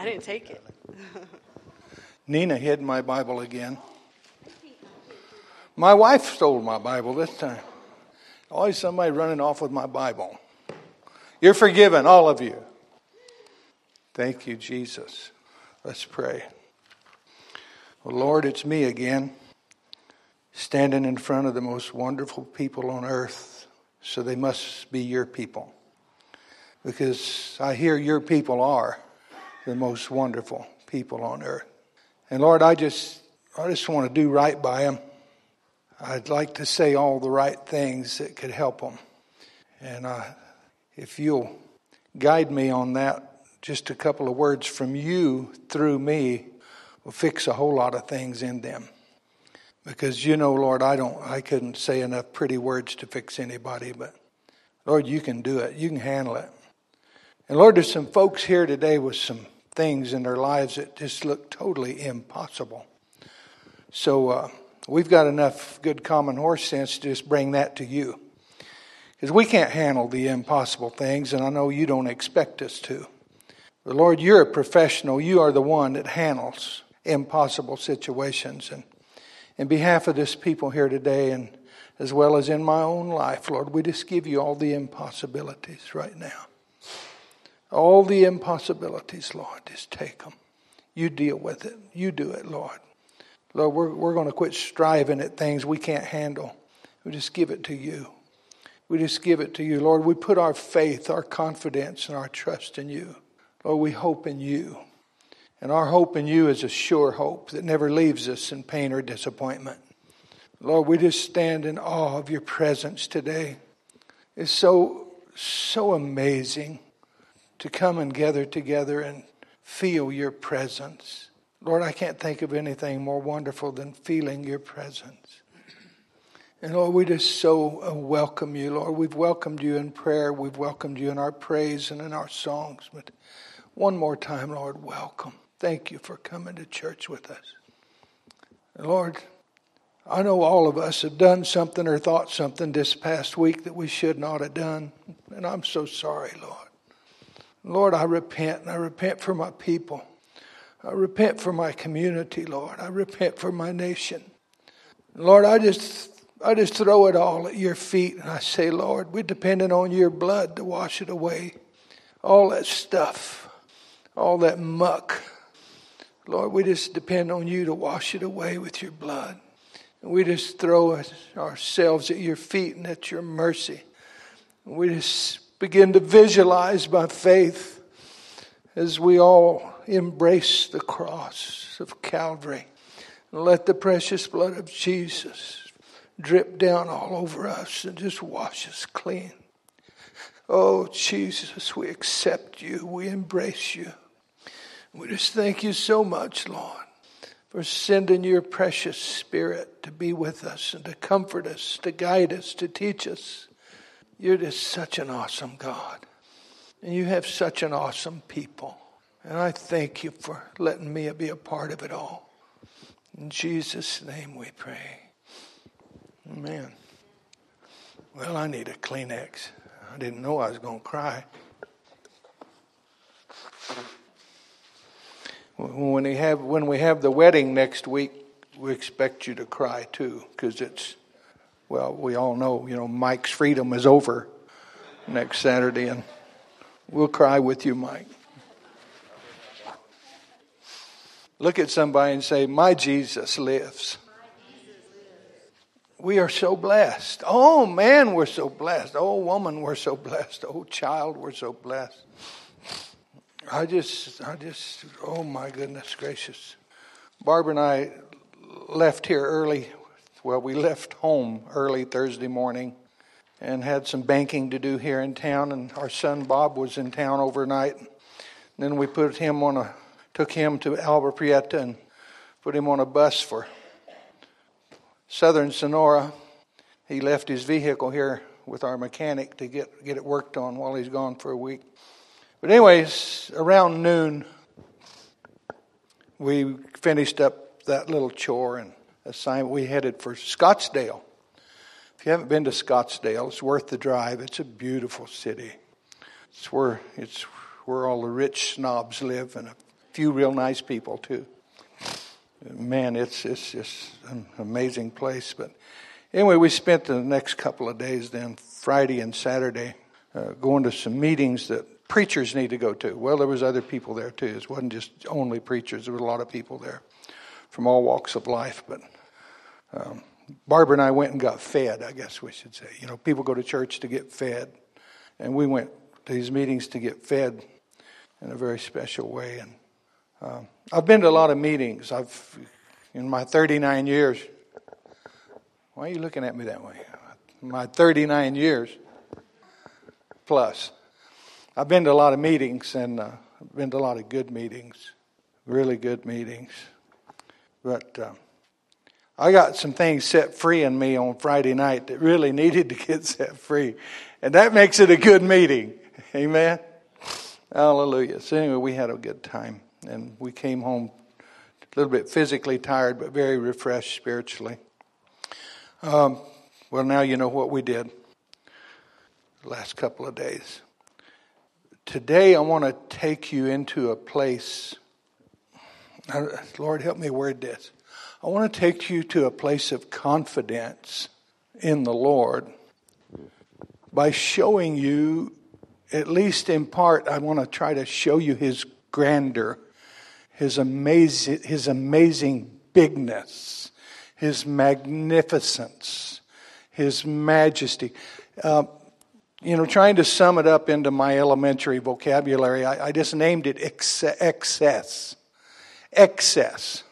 I didn't take it. Nina hid my Bible again. My wife stole my Bible this time. Always somebody running off with my Bible. You're forgiven, all of you. Thank you, Jesus. Let's pray. Well, Lord, it's me again, standing in front of the most wonderful people on earth. So they must be your people. Because I hear your people are the most wonderful people on earth. And Lord, I just want to do right by them. I'd like to say all the right things that could help them. And if you'll guide me on that, just a couple of words from you through me will fix a whole lot of things in them. Because you know, Lord, I couldn't say enough pretty words to fix anybody, but Lord, you can do it. You can handle it. And Lord, there's some folks here today with some things in their lives that just look totally impossible. So we've got enough good common horse sense to just bring that to you. Because we can't handle the impossible things, and I know you don't expect us to. But Lord, you're a professional. You are the one that handles impossible situations. And in behalf of this people here today, and as well as in my own life, Lord, we just give you all the impossibilities right now. All the impossibilities, Lord, just take them. You deal with it. You do it, Lord. Lord, we're going to quit striving at things we can't handle. We just give it to you. We just give it to you. Lord, we put our faith, our confidence, and our trust in you. Lord, we hope in you. And our hope in you is a sure hope that never leaves us in pain or disappointment. Lord, we just stand in awe of your presence today. It's so amazing to come and gather together and feel your presence. Lord, I can't think of anything more wonderful than feeling your presence. And Lord, we just so welcome you, Lord. We've welcomed you in prayer. We've welcomed you in our praise and in our songs. But one more time, Lord, welcome. Thank you for coming to church with us. And Lord, I know all of us have done something or thought something this past week that we should not have done. And I'm so sorry, Lord. Lord, I repent, and I repent for my people. I repent for my community, Lord. I repent for my nation. Lord, I just throw it all at your feet, and I say, Lord, we're dependent on your blood to wash it away. All that stuff, all that muck. Lord, we just depend on you to wash it away with your blood. And we just throw ourselves at your feet and at your mercy. And we just begin to visualize by faith as we all embrace the cross of Calvary. And let the precious blood of Jesus drip down all over us and just wash us clean. Oh, Jesus, we accept you. We embrace you. We just thank you so much, Lord, for sending your precious Spirit to be with us and to comfort us, to guide us, to teach us. You're just such an awesome God. And you have such an awesome people. And I thank you for letting me be a part of it all. In Jesus' name we pray. Amen. Well, I need a Kleenex. I didn't know I was going to cry. When we have the wedding next week, we expect you to cry too, because we all know, Mike's freedom is over next Saturday, and we'll cry with you, Mike. Look at somebody and say, my Jesus lives. We are so blessed. Oh, man, we're so blessed. Oh, woman, we're so blessed. Oh, child, we're so blessed. I just, oh, my goodness gracious. Barbara and I left here early. Well, we left home early Thursday morning and had some banking to do here in town. And our son Bob was in town overnight. And then we took him to Alba Prieta and put him on a bus for Southern Sonora. He left his vehicle here with our mechanic to get it worked on while he's gone for a week. But anyways, around noon, we finished up that little chore and assignment. We headed for Scottsdale. If you haven't been to Scottsdale, it's worth the drive. It's a beautiful city. It's where all the rich snobs live, and a few real nice people too. Man, it's just an amazing place. But anyway, we spent the next couple of days then, Friday and Saturday, going to some meetings that preachers need to go to. Well, there was other people there too. It wasn't just only preachers. There were a lot of people there from all walks of life. But Barbara and I went and got fed, I guess we should say. You know, people go to church to get fed. And we went to these meetings to get fed in a very special way. And I've been to a lot of meetings. In my 39 years. Why are you looking at me that way? My 39 years plus. I've been to a lot of meetings, and I've been to a lot of good meetings. Really good meetings. But I got some things set free in me on Friday night that really needed to get set free. And that makes it a good meeting. Amen? Hallelujah. So anyway, we had a good time. And we came home a little bit physically tired, but very refreshed spiritually. Well, now you know what we did the last couple of days. Today I want to take you into a place. Lord, help me word this. I want to take you to a place of confidence in the Lord by showing you, at least in part, I want to try to show you His grandeur, His amazing bigness, His magnificence, His majesty. Trying to sum it up into my elementary vocabulary, I just named it excess. Excess.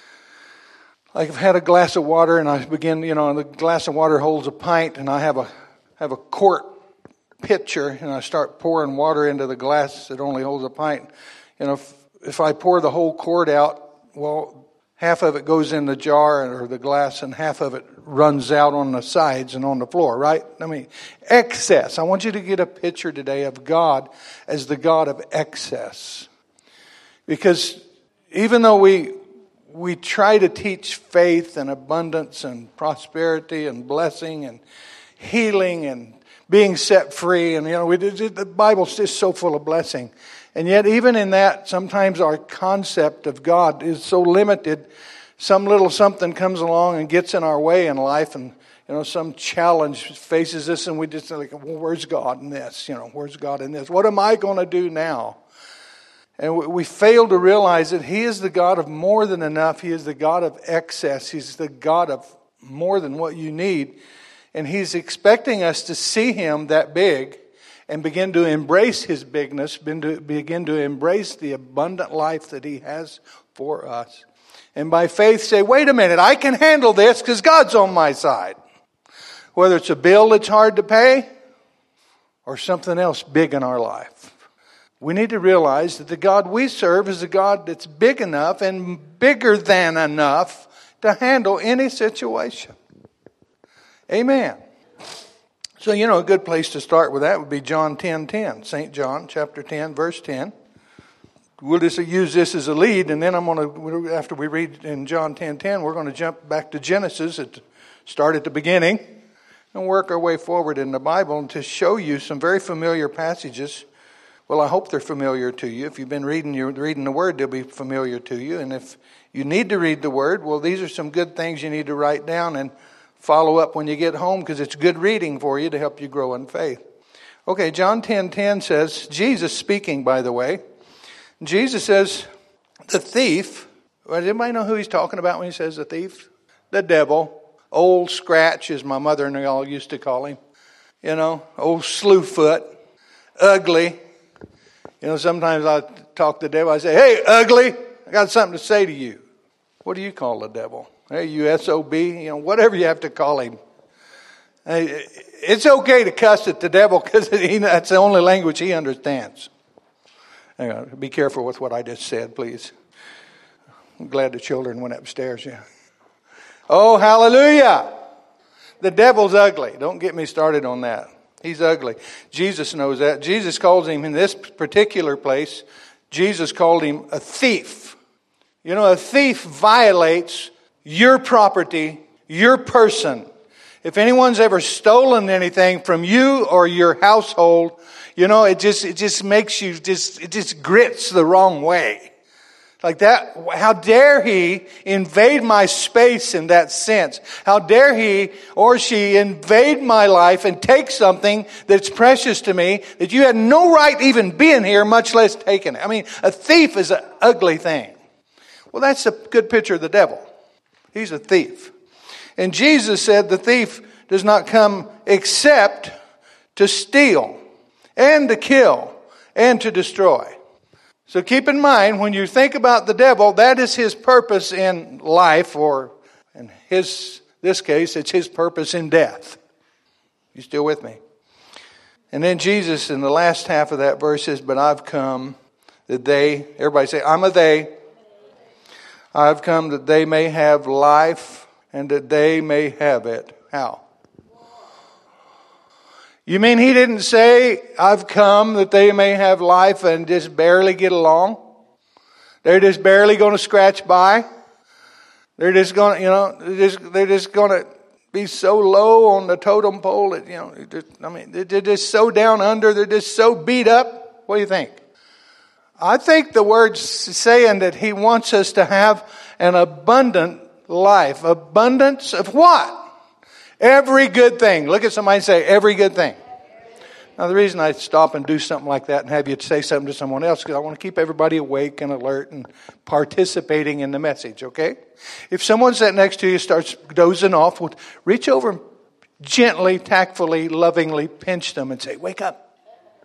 Like I've had a glass of water and I begin, and the glass of water holds a pint, and I have a quart pitcher, and I start pouring water into the glass that only holds a pint. If I pour the whole quart out, well, half of it goes in the jar or the glass, and half of it runs out on the sides and on the floor, right? I mean, excess. I want you to get a picture today of God as the God of excess. Because even though we try to teach faith and abundance and prosperity and blessing and healing and being set free, and the Bible's just so full of blessing. And yet even in that, sometimes our concept of God is so limited. Some little something comes along and gets in our way in life, and some challenge faces us, and we just like, well, where's God in this? Where's God in this? What am I going to do now? And we fail to realize that He is the God of more than enough. He is the God of excess. He's the God of more than what you need. And He's expecting us to see Him that big and begin to embrace His bigness, begin to embrace the abundant life that He has for us. And by faith say, wait a minute, I can handle this because God's on my side. Whether it's a bill that's hard to pay or something else big in our life. We need to realize that the God we serve is a God that's big enough and bigger than enough to handle any situation. Amen. So, a good place to start with that would be John 10:10. St. John chapter 10, verse 10. We'll just use this as a lead, and then after we read in John 10:10, we're going to jump back to Genesis, start at the beginning, and work our way forward in the Bible and to show you some very familiar passages. Well, I hope they're familiar to you. If you've been reading the Word, they'll be familiar to you. And if you need to read the Word, well, these are some good things you need to write down and follow up when you get home, because it's good reading for you to help you grow in faith. Okay, John 10:10 says, Jesus speaking, by the way. Jesus says, the thief, does anybody know who He's talking about when He says the thief? The devil. Old Scratch, as my mother-in-law used to call him. Old Slewfoot. Ugly. Sometimes I talk to the devil. I say, hey, ugly, I got something to say to you. What do you call the devil? Hey, you SOB, whatever you have to call him. Hey, it's okay to cuss at the devil because that's the only language he understands. Be careful with what I just said, please. I'm glad the children went upstairs. Yeah. Oh, hallelujah. The devil's ugly. Don't get me started on that. He's ugly. Jesus knows that. Jesus calls him in this particular place, Jesus called him a thief. A thief violates your property, your person. If anyone's ever stolen anything from you or your household, it just makes you, it just grits the wrong way. Like that, how dare he invade my space in that sense? How dare he or she invade my life and take something that's precious to me that you had no right even being here, much less taking it. I mean, a thief is an ugly thing. Well, that's a good picture of the devil. He's a thief. And Jesus said the thief does not come except to steal and to kill and to destroy. So keep in mind, when you think about the devil, that is his purpose in life, or in this case, it's his purpose in death. You still with me? And then Jesus, in the last half of that verse, says, but I've come that they, everybody say, I'm a they. I've come that they may have life and that they may have it. How? You mean he didn't say, I've come that they may have life and just barely get along? They're just barely going to scratch by? They're just going to, they're just going to be so low on the totem pole that, they're just so down under, they're just so beat up. What do you think? I think the word's saying that he wants us to have an abundant life. Abundance of what? Every good thing. Look at somebody and say, every good thing. Now, the reason I stop and do something like that and have you say something to someone else is because I want to keep everybody awake and alert and participating in the message, okay? If someone sitting next to you starts dozing off, reach over and gently, tactfully, lovingly pinch them and say, wake up.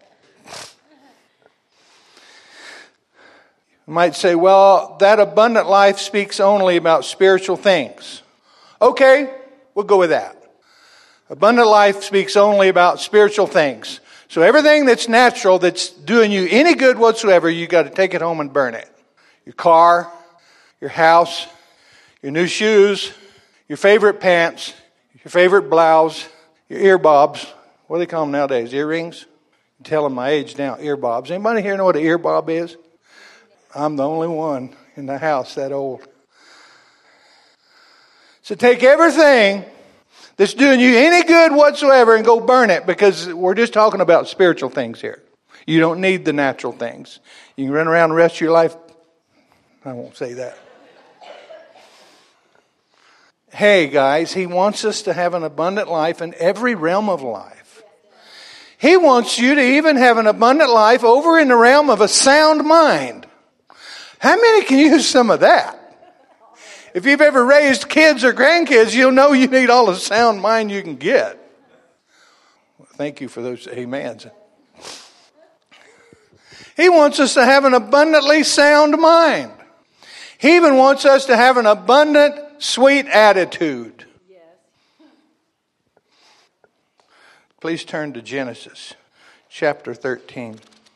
You might say, well, that abundant life speaks only about spiritual things. Okay, we'll go with that. Abundant life speaks only about spiritual things. So everything that's natural, that's doing you any good whatsoever, you got to take it home and burn it. Your car, your house, your new shoes, your favorite pants, your favorite blouse, your earbobs. What do they call them nowadays? Earrings? I'm telling my age now, earbobs. Anybody here know what an earbob is? I'm the only one in the house that old. So take everything that's doing you any good whatsoever and go burn it, because we're just talking about spiritual things here. You don't need the natural things. You can run around the rest of your life. I won't say that. Hey guys, he wants us to have an abundant life in every realm of life. He wants you to even have an abundant life over in the realm of a sound mind. How many can use some of that? If you've ever raised kids or grandkids, you'll know you need all the sound mind you can get. Well, thank you for those amens. He wants us to have an abundantly sound mind. He even wants us to have an abundant, sweet attitude. Yes. Please turn to Genesis chapter 13.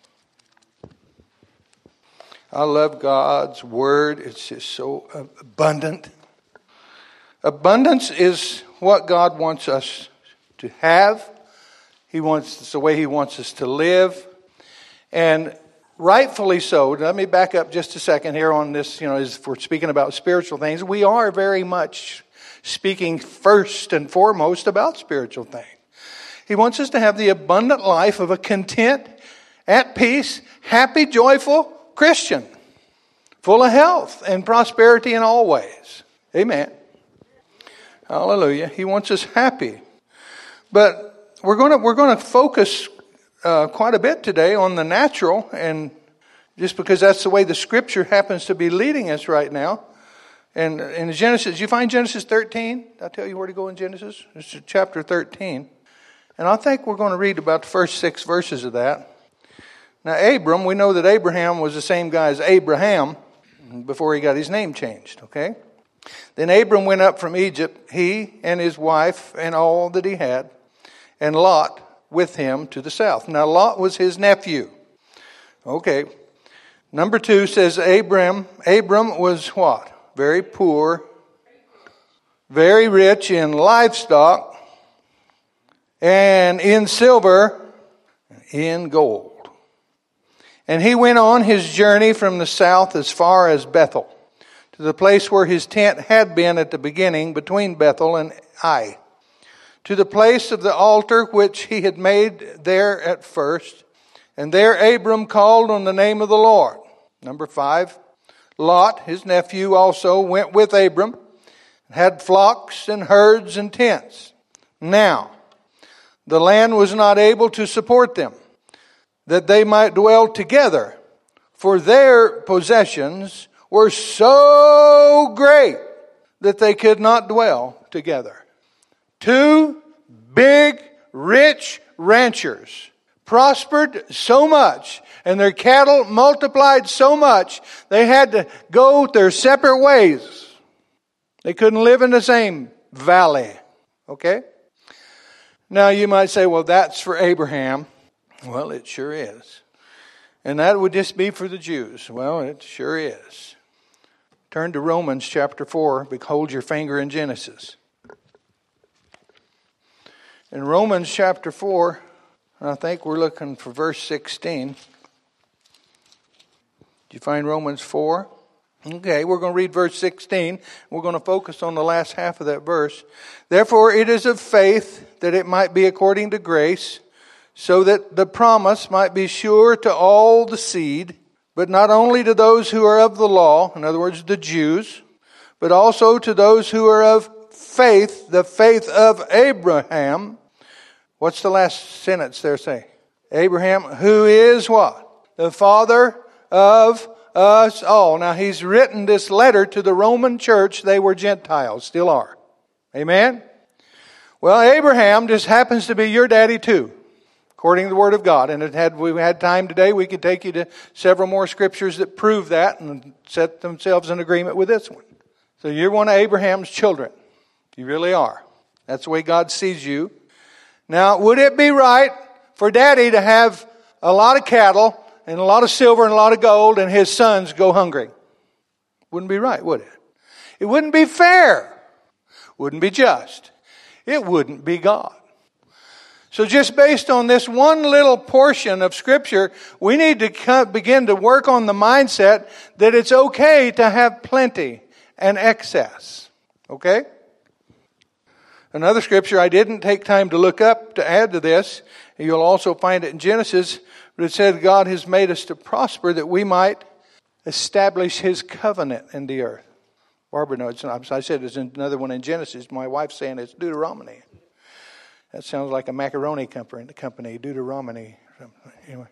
I love God's word. It's just so abundant. Abundance is what God wants us to have. It's the way he wants us to live. And rightfully so. Let me back up just a second here on this. As we're speaking about spiritual things, we are very much speaking first and foremost about spiritual things. He wants us to have the abundant life of a content, at peace, happy, joyful Christian, full of health and prosperity in all ways. Amen. Hallelujah. He wants us happy. But we're going to focus quite a bit today on the natural, and just because that's the way the Scripture happens to be leading us right now. And in Genesis, you find Genesis 13? Did I tell you where to go in Genesis? It's chapter 13. And I think we're going to read about the first 6 verses of that. Now, Abram, we know that Abraham was the same guy as Abraham before he got his name changed, okay? Then Abram went up from Egypt, he and his wife and all that he had, and Lot with him to the south. Now, Lot was his nephew. Okay. Number 2 says Abram was what? Very poor, very rich in livestock, and in silver, and in gold. And he went on his journey from the south as far as Bethel, to the place where his tent had been at the beginning between Bethel and Ai, to the place of the altar which he had made there at first. And there Abram called on the name of the Lord. Number 5, Lot, his nephew, also went with Abram, had flocks and herds and tents. Now, the land was not able to support them, that they might dwell together, for their possessions were so great that they could not dwell together. Two big, rich ranchers prospered so much, and their cattle multiplied so much, they had to go their separate ways. They couldn't live in the same valley. Okay? Now you might say, well, that's for Abraham. Well, it sure is. And that would just be for the Jews. Well, it sure is. Turn to Romans chapter 4. Hold your finger in Genesis. In Romans chapter 4, I think we're looking for verse 16. Did you find Romans 4? Okay, we're going to read verse 16. We're going to focus on the last half of that verse. Therefore, it is of faith that it might be according to grace, so that the promise might be sure to all the seed, but not only to those who are of the law, in other words, the Jews, but also to those who are of faith, the faith of Abraham. What's the last sentence there say? Abraham, who is what? The father of us all. Now, he's written this letter to the Roman church. They were Gentiles, still are. Amen? Well, Abraham just happens to be your daddy too, according to the Word of God. And if we had time today, we could take you to several more scriptures that prove that and set themselves in agreement with this one. So you're one of Abraham's children. You really are. That's the way God sees you. Now, would it be right for daddy to have a lot of cattle and a lot of silver and a lot of gold and his sons go hungry? Wouldn't be right, would it? It wouldn't be fair. Wouldn't be just. It wouldn't be God. So just based on this one little portion of Scripture, we need to begin to work on the mindset that it's okay to have plenty and excess. Okay? Another scripture I didn't take time to look up to add to this, and you'll also find it in Genesis, but it said God has made us to prosper that we might establish His covenant in the earth. Barbara knows, I said there's another one in Genesis. My wife's saying it's Deuteronomy. That sounds like a macaroni company, Deuteronomy. Anyway,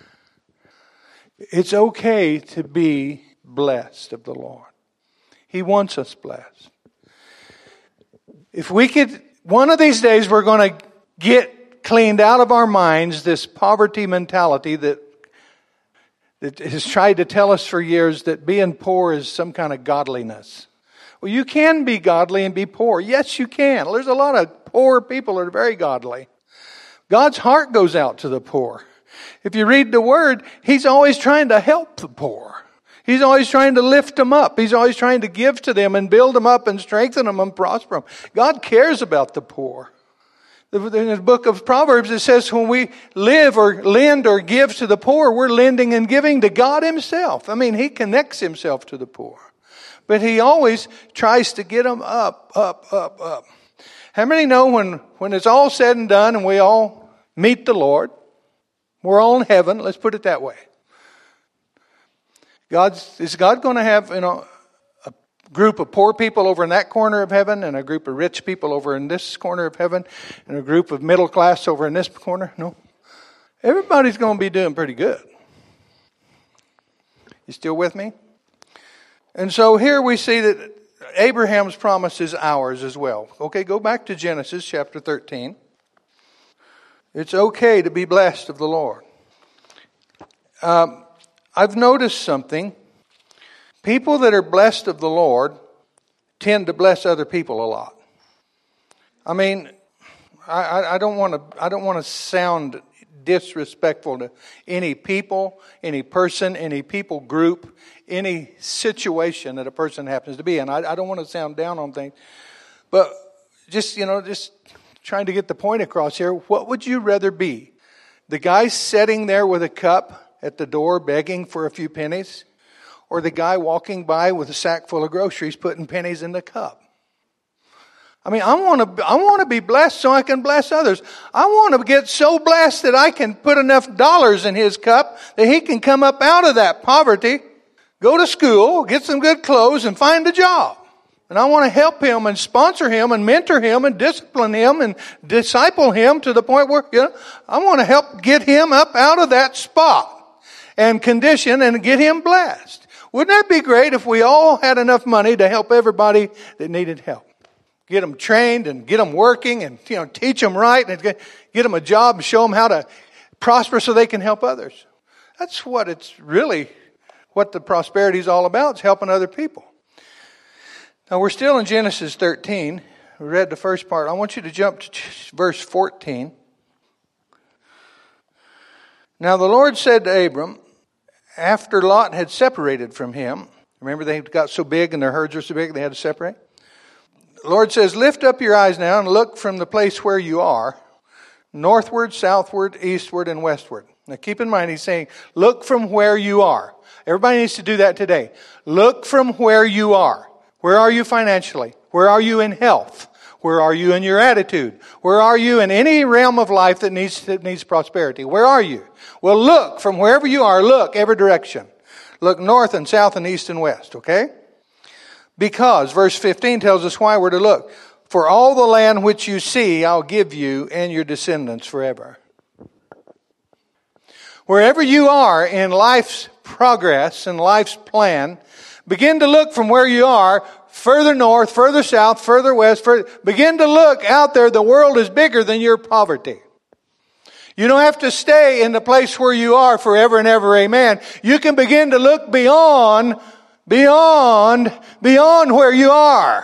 it's okay to be blessed of the Lord. He wants us blessed. If we could, one of these days we're going to get cleaned out of our minds this poverty mentality that has tried to tell us for years that being poor is some kind of godliness. Well, you can be godly and be poor. Yes, you can. There's a lot of poor people that are very godly. God's heart goes out to the poor. If you read the Word, He's always trying to help the poor. He's always trying to lift them up. He's always trying to give to them and build them up and strengthen them and prosper them. God cares about the poor. In the book of Proverbs, it says when we live or lend or give to the poor, we're lending and giving to God Himself. I mean, He connects Himself to the poor. But He always tries to get them up, up, up, up. How many know when it's all said and done and we all meet the Lord, we're all in heaven, let's put it that way. Is God going to have, a group of poor people over in that corner of heaven and a group of rich people over in this corner of heaven and a group of middle class over in this corner? No. Everybody's going to be doing pretty good. You still with me? And so here we see that Abraham's promise is ours as well. Okay, go back to Genesis chapter 13. It's okay to be blessed of the Lord. I've noticed something. People that are blessed of the Lord tend to bless other people a lot. I mean, I don't want to sound disrespectful to any people, any person, any people group, any situation that a person happens to be in. I don't want to sound down on things, but just trying to get the point across here. What would you rather be? The guy sitting there with a cup at the door begging for a few pennies, or the guy walking by with a sack full of groceries putting pennies in the cup? I mean, I want to be blessed so I can bless others. I want to get so blessed that I can put enough dollars in his cup that he can come up out of that poverty go to school, get some good clothes, and find a job. And I want to help him and sponsor him and mentor him and discipline him and disciple him to the point where, I want to help get him up out of that spot and condition and get him blessed. Wouldn't that be great if we all had enough money to help everybody that needed help? Get them trained and get them working and, teach them right and get them a job and show them how to prosper so they can help others. That's what the prosperity is all about, is helping other people. Now, we're still in Genesis 13. We read the first part. I want you to jump to verse 14. Now, the Lord said to Abram, after Lot had separated from him, remember they got so big and their herds were so big they had to separate? The Lord says, lift up your eyes now and look from the place where you are, northward, southward, eastward, and westward. Now, keep in mind, he's saying, look from where you are. Everybody needs to do that today. Look from where you are. Where are you financially? Where are you in health? Where are you in your attitude? Where are you in any realm of life that needs prosperity? Where are you? Well, look from wherever you are. Look every direction. Look north and south and east and west, okay? Because, verse 15 tells us why we're to look. For all the land which you see, I'll give you and your descendants forever. Wherever you are in life's progress and life's plan, begin to look from where you are, further north, further south, further west. Begin to look out there. The world is bigger than your poverty. You don't have to stay in the place where you are forever and ever, amen. You can begin to look beyond where you are.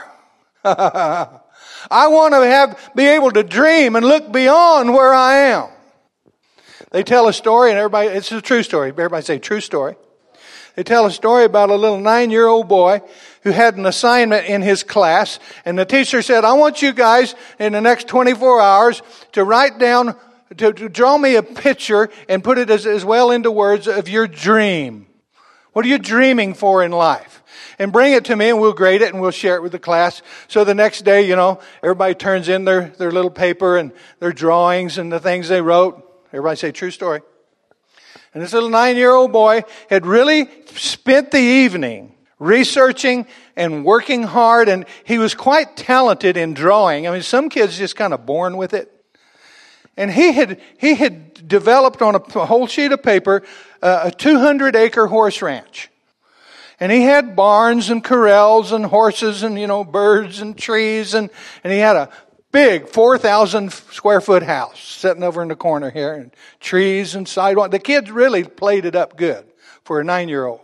I want to be able to dream and look beyond where I am. They tell a story, and it's a true story. Everybody say true story. They tell a story about a little 9-year-old boy who had an assignment in his class. And the teacher said, I want you guys in the next 24 hours to write down, to draw me a picture and put it as well into words of your dream. What are you dreaming for in life? And bring it to me and we'll grade it and we'll share it with the class. So the next day, everybody turns in their little paper and their drawings and the things they wrote. Everybody say true story. And this little 9-year-old boy had really spent the evening researching and working hard, and he was quite talented in drawing. I mean, some kids just kind of born with it. And he had developed on a whole sheet of paper a 200-acre horse ranch. And he had barns and corrals and horses and, birds and trees, and he had a big 4,000 square foot house sitting over in the corner here, and trees and sidewalk. The kids really played it up good for a 9-year-old.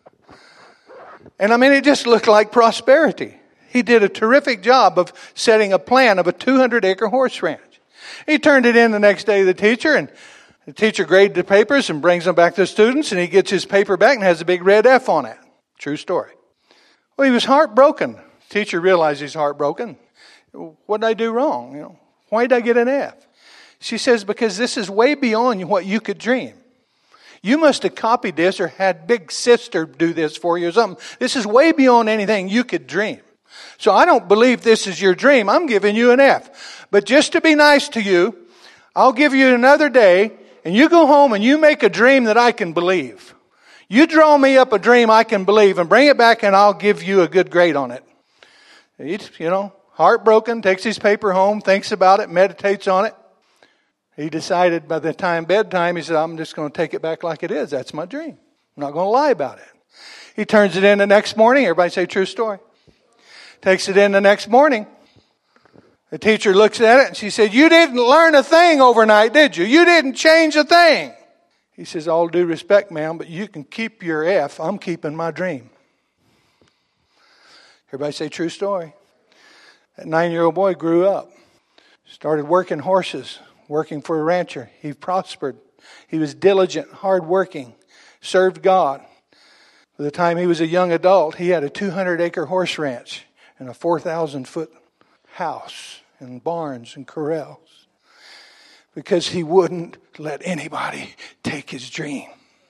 And it just looked like prosperity. He did a terrific job of setting a plan of a 200-acre horse ranch. He turned it in the next day to the teacher, and the teacher graded the papers and brings them back to the students, and he gets his paper back and has a big red F on it. True story. Well, he was heartbroken. The teacher realized he's heartbroken. What did I do wrong? Why did I get an F? She says, because this is way beyond what you could dream. You must have copied this or had big sister do this for you or something. This is way beyond anything you could dream. So I don't believe this is your dream. I'm giving you an F. But just to be nice to you, I'll give you another day, and you go home and you make a dream that I can believe. You draw me up a dream I can believe and bring it back, and I'll give you a good grade on it. Heartbroken, takes his paper home, thinks about it, meditates on it. He decided by the time bedtime, he said, I'm just going to take it back like it is. That's my dream. I'm not going to lie about it. He turns it in the next morning. Everybody say true story. Takes it in the next morning. The teacher looks at it and she said, you didn't learn a thing overnight, did you? You didn't change a thing. He says, all due respect, ma'am, but you can keep your F. I'm keeping my dream. Everybody say true story. That 9-year-old boy grew up, started working horses, working for a rancher. He prospered. He was diligent, hardworking, served God. By the time he was a young adult, he had a 200-acre horse ranch and a 4,000-foot house and barns and corrals because he wouldn't let anybody take his dream.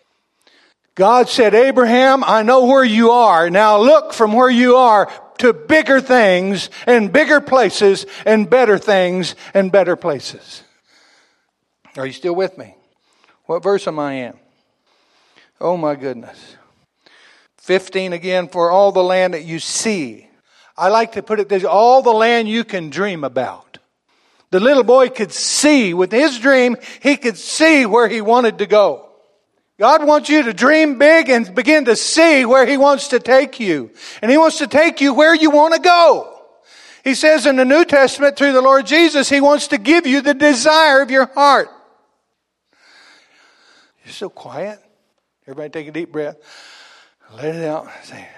God said, Abraham, I know where you are. Now look from where you are to bigger things and bigger places and better things and better places. Are you still with me? What verse am I in? Oh my goodness. 15 again, for all the land that you see. I like to put it this, all the land you can dream about. The little boy could see, with his dream, he could see where he wanted to go. God wants you to dream big and begin to see where He wants to take you. And He wants to take you where you want to go. He says in the New Testament through the Lord Jesus, He wants to give you the desire of your heart. You're so quiet. Everybody take a deep breath. Let it out.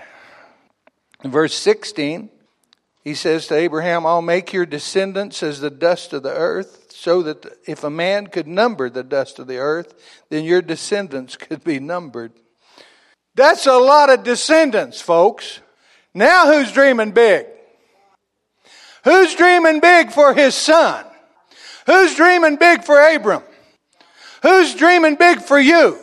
In verse 16, He says to Abraham, I'll make your descendants as the dust of the earth, so that if a man could number the dust of the earth, then your descendants could be numbered. That's a lot of descendants, folks. Now who's dreaming big? Who's dreaming big for his son? Who's dreaming big for Abram? Who's dreaming big for you?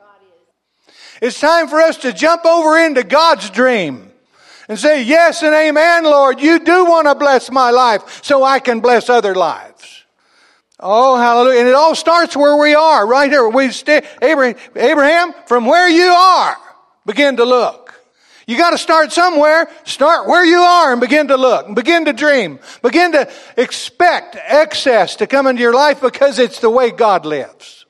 It's time for us to jump over into God's dream and say, yes and amen, Lord. You do want to bless my life so I can bless other lives. Oh, hallelujah. And it all starts where we are, right here. Abraham, from where you are, begin to look. You got to start somewhere. Start where you are and begin to look. And begin to dream. Begin to expect excess to come into your life because it's the way God lives.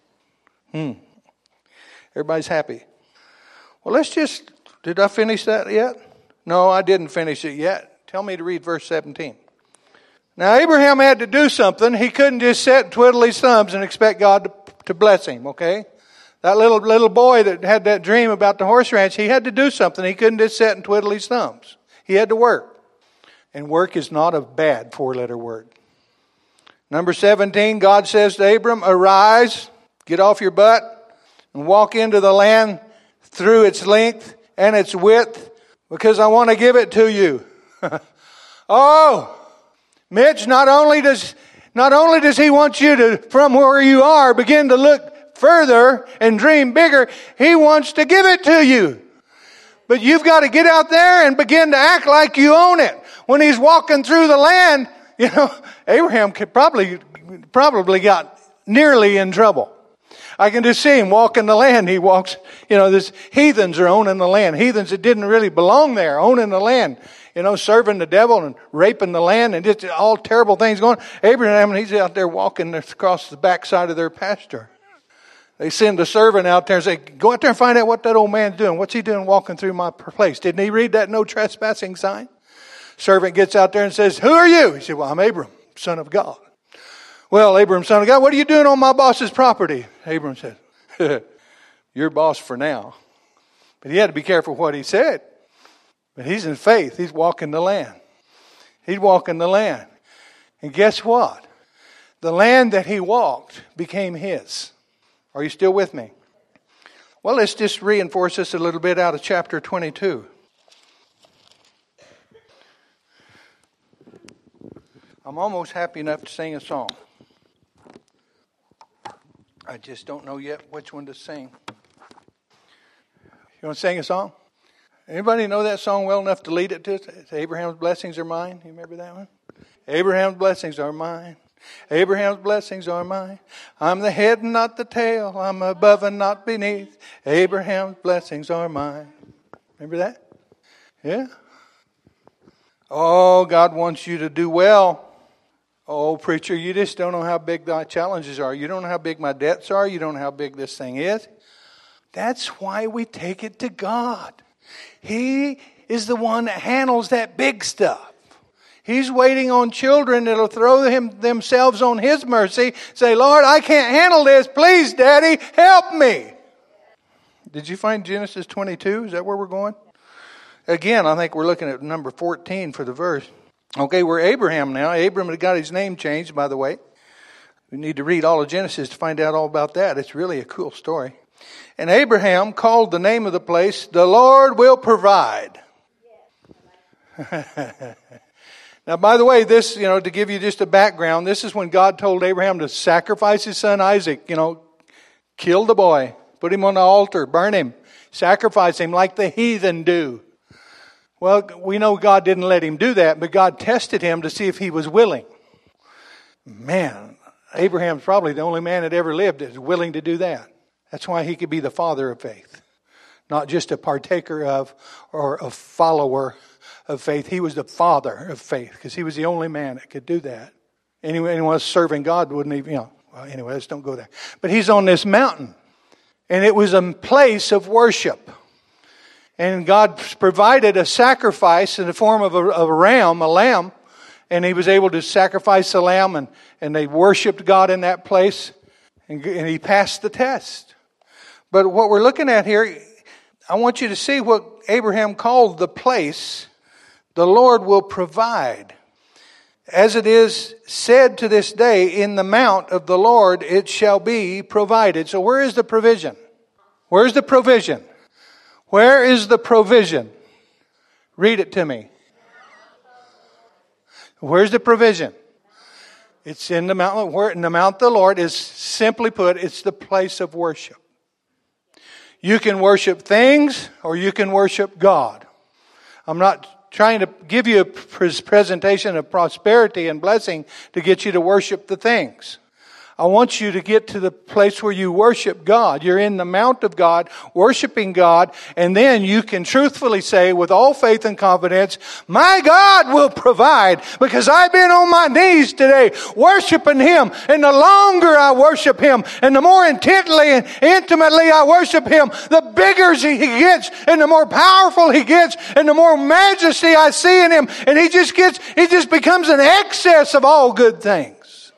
Everybody's happy. Well, did I finish that yet? No, I didn't finish it yet. Tell me to read verse 17. Now, Abraham had to do something. He couldn't just sit and twiddle his thumbs and expect God to bless him, okay? That little boy that had that dream about the horse ranch, he had to do something. He couldn't just sit and twiddle his thumbs. He had to work. And work is not a bad four-letter word. Number 17, God says to Abram, arise, get off your butt, and walk into the land through its length and its width, because I want to give it to you. Oh, Mitch, not only does He want you to, from where you are, begin to look further and dream bigger, He wants to give it to you. But you've got to get out there and begin to act like you own it. When He's walking through the land, Abraham could probably got nearly in trouble. I can just see him walking the land. He walks, this heathens are owning the land. Heathens that didn't really belong there, owning the land. Serving the devil and raping the land and just all terrible things going. Abraham, he's out there walking across the backside of their pasture. They send a servant out there and say, go out there and find out what that old man's doing. What's he doing walking through my place? Didn't he read that no trespassing sign? Servant gets out there and says, who are you? He said, well, I'm Abram, son of God. Well, Abram, son of God, what are you doing on my boss's property? Abram said, you're boss for now. But he had to be careful what he said. But he's in faith. He's walking the land. He's walking the land. And guess what? The land that he walked became his. Are you still with me? Well, let's just reinforce this a little bit out of chapter 22. I'm almost happy enough to sing a song. I just don't know yet which one to sing. You want to sing a song? Anybody know that song well enough to lead it to? It's Abraham's blessings are mine. You remember that one? Abraham's blessings are mine. Abraham's blessings are mine. I'm the head and not the tail. I'm above and not beneath. Abraham's blessings are mine. Remember that? Yeah? Oh, God wants you to do well. Oh, preacher, you just don't know how big my challenges are. You don't know how big my debts are. You don't know how big this thing is. That's why we take it to God. He is the one that handles that big stuff. He's waiting on children that'll throw themselves on His mercy. Say, Lord, I can't handle this. Please, Daddy, help me. Did you find Genesis 22? Is that where we're going? Again, I think we're looking at number 14 for the verse. Okay, we're Abraham now. Abram had got his name changed, by the way. We need to read all of Genesis to find out all about that. It's really a cool story. And Abraham called the name of the place, the Lord will provide. Now, by the way, this, to give you just a background, this is when God told Abraham to sacrifice his son Isaac. Kill the boy, put him on the altar, burn him, sacrifice him like the heathen do. Well, we know God didn't let him do that, but God tested him to see if he was willing. Man, Abraham's probably the only man that ever lived that is willing to do that. That's why he could be the father of faith. not just a partaker of or a follower of faith. He was the father of faith because he was the only man that could do that. Anyone serving God wouldn't even, well, anyway, let's don't go there. But he's on this mountain. And it was a place of worship. And God provided a sacrifice in the form of a ram, a lamb. And he was able to sacrifice the lamb, and they worshiped God in that place. And he passed the test. But what we're looking at here, I want you to see what Abraham called the place the Lord will provide. As it is said to this day, in the mount of the Lord it shall be provided. So where is the provision? Where's the provision? Where is the provision? Read it to me. Where's the provision? It's in the mount. Where in the mount of the Lord is, simply put, it's the place of worship. You can worship things or you can worship God. I'm not trying to give you a presentation of prosperity and blessing to get you to worship the things. I want you to get to the place where you worship God. You're in the mount of God, worshiping God, and then you can truthfully say with all faith and confidence, my God will provide, because I've been on my knees today worshiping Him. And the longer I worship Him and the more intently and intimately I worship Him, the bigger He gets and the more powerful He gets and the more majesty I see in Him. And He just becomes an excess of all good things.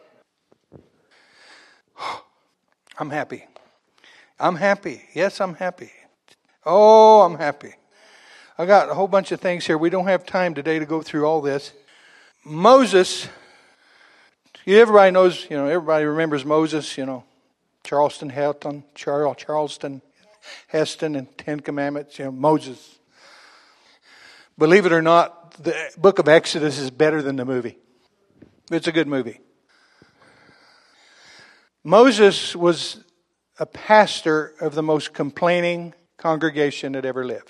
I'm happy. I'm happy. Yes, I'm happy. Oh, I'm happy. I got a whole bunch of things here. We don't have time today to go through all this. Moses, everybody knows, everybody remembers Moses, Charleston Heston, and Ten Commandments, Moses. Believe it or not, the book of Exodus is better than the movie. It's a good movie. Moses was a pastor of the most complaining congregation that ever lived.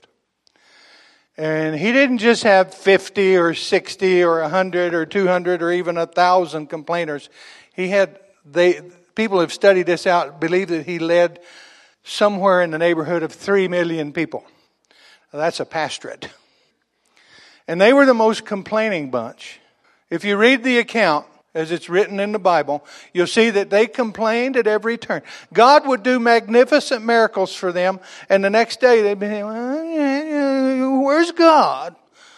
And he didn't just have 50 or 60 or 100 or 200 or even 1,000 complainers. People have studied this out, believe that he led somewhere in the neighborhood of 3 million people. Now, that's a pastorate. And they were the most complaining bunch. If you read the account, as it's written in the Bible, you'll see that they complained at every turn. God would do magnificent miracles for them, and the next day they'd be saying, where's God?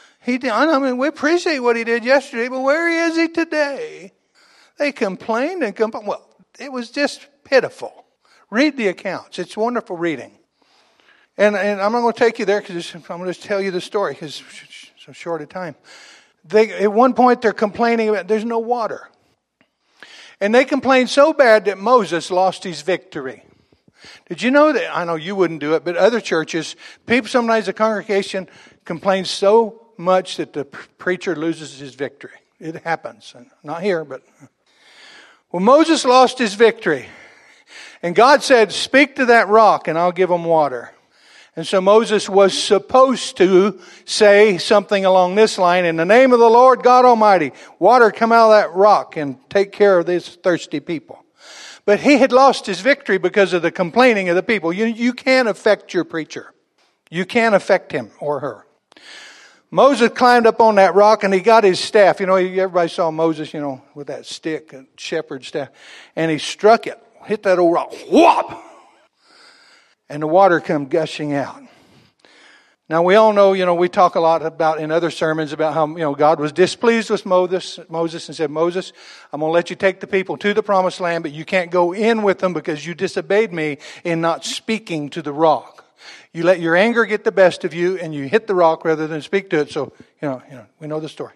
We appreciate what He did yesterday, but where is He today? They complained and complained. Well, it was just pitiful. Read the accounts. It's wonderful reading. And I'm not going to take you there because I'm going to just tell you the story because it's so short a time. At one point they're complaining about there's no water. And they complained so bad that Moses lost his victory. Did you know that? I know you wouldn't do it, but other churches, sometimes the congregation complains so much that the preacher loses his victory. It happens. Not here, but... Well, Moses lost his victory. And God said, speak to that rock and I'll give them water. And so Moses was supposed to say something along this line, in the name of the Lord God Almighty, water come out of that rock and take care of these thirsty people. But he had lost his victory because of the complaining of the people. You can't affect your preacher. You can't affect him or her. Moses climbed up on that rock and he got his staff. Everybody saw Moses, with that stick, a shepherd's staff. And he struck it, hit that old rock, whop! And the water come gushing out. Now we all know, we talk a lot about in other sermons about how, God was displeased with Moses and said, Moses, I'm going to let you take the people to the promised land, but you can't go in with them because you disobeyed me in not speaking to the rock. You let your anger get the best of you and you hit the rock rather than speak to it. So, we know the story.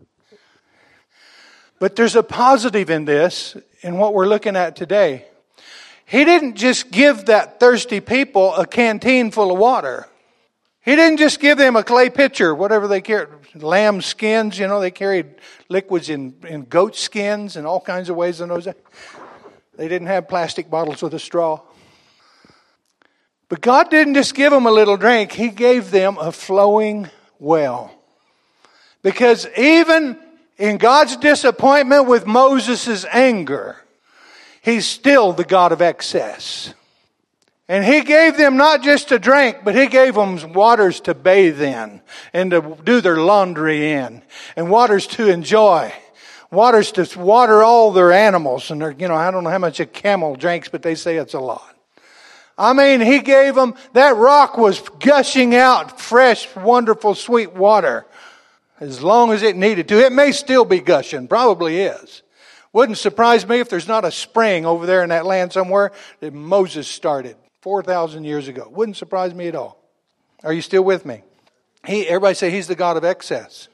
But there's a positive in this, in what we're looking at today. He didn't just give that thirsty people a canteen full of water. He didn't just give them a clay pitcher, whatever they carried, lamb skins, they carried liquids in goat skins and all kinds of ways in those days. They didn't have plastic bottles with a straw. But God didn't just give them a little drink. He gave them a flowing well. Because even in God's disappointment with Moses' anger, He's still the God of excess. And He gave them not just to drink, but He gave them waters to bathe in and to do their laundry in, and waters to enjoy. Waters to water all their animals. And I don't know how much a camel drinks, but they say it's a lot. I mean, He gave them, that rock was gushing out fresh, wonderful, sweet water as long as it needed to. It may still be gushing, probably is. Wouldn't surprise me if there's not a spring over there in that land somewhere that Moses started 4,000 years ago. Wouldn't surprise me at all. Are you still with me? Everybody say He's the God of excess.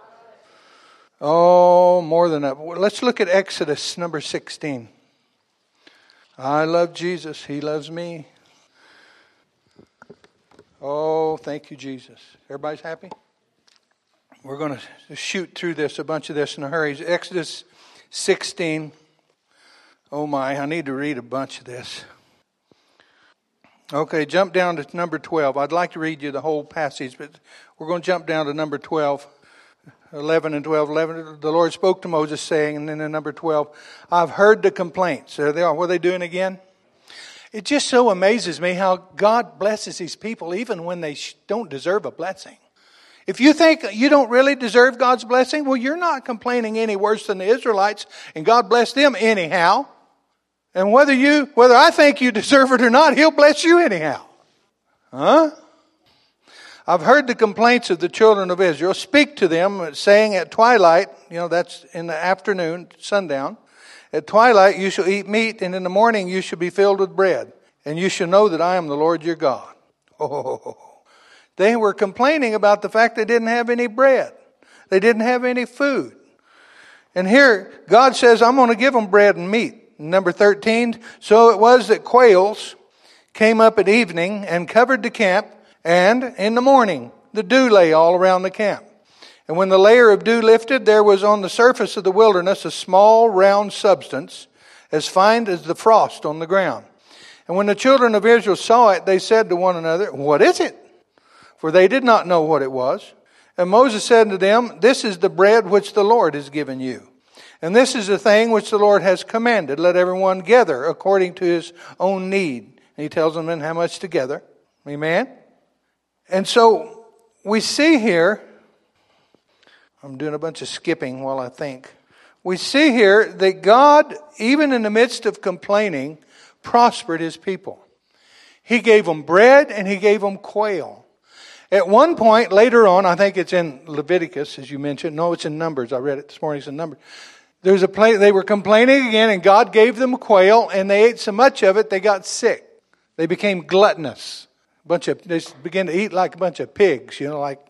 Oh, more than that. Let's look at Exodus number 16. I love Jesus. He loves me. Oh, thank you, Jesus. Everybody's happy? We're going to shoot through a bunch of this in a hurry. Exodus 16. Oh my, I need to read a bunch of this. Okay, jump down to number 12. I'd like to read you the whole passage, but we're going to jump down to number 12. 11 and 12. 11, the Lord spoke to Moses saying, and then in number 12, I've heard the complaints. There they are. What are they doing again? It just so amazes me how God blesses His people even when they don't deserve a blessing. If you think you don't really deserve God's blessing, well, you're not complaining any worse than the Israelites, and God blessed them anyhow. And whether I think you deserve it or not, He'll bless you anyhow. Huh? I've heard the complaints of the children of Israel. Speak to them, saying at twilight, that's in the afternoon, sundown. At twilight you shall eat meat, and in the morning you shall be filled with bread. And you shall know that I am the Lord your God. Oh, they were complaining about the fact they didn't have any bread. They didn't have any food. And here, God says, I'm going to give them bread and meat. Number 13, so it was that quails came up at evening and covered the camp, and in the morning the dew lay all around the camp. And when the layer of dew lifted, there was on the surface of the wilderness a small round substance, as fine as the frost on the ground. And when the children of Israel saw it, they said to one another, what is it? For they did not know what it was. And Moses said to them, this is the bread which the Lord has given you. And this is the thing which the Lord has commanded. Let everyone gather according to his own need. And He tells them in how much together. Amen? And so we see here, I'm doing a bunch of skipping while I think. We see here that God, even in the midst of complaining, prospered His people. He gave them bread and He gave them quail. At one point later on, I think it's in Leviticus, as you mentioned. No, it's in Numbers. I read it this morning. It's in Numbers. There's a place, they were complaining again, and God gave them quail, and they ate so much of it, they got sick. They became gluttonous. They began to eat like a bunch of pigs, like.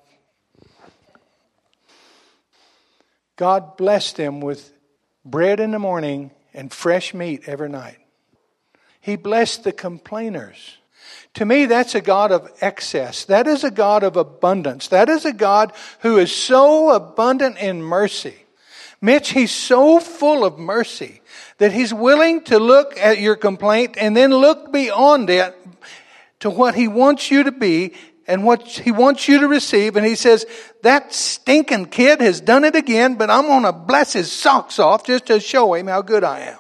God blessed them with bread in the morning and fresh meat every night. He blessed the complainers. To me, that's a God of excess. That is a God of abundance. That is a God who is so abundant in mercy. Mitch, He's so full of mercy that He's willing to look at your complaint and then look beyond it to what He wants you to be and what He wants you to receive. And He says, that stinking kid has done it again, but I'm going to bless his socks off just to show him how good I am.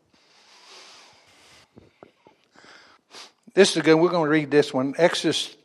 This is good. We're going to read this one. Exodus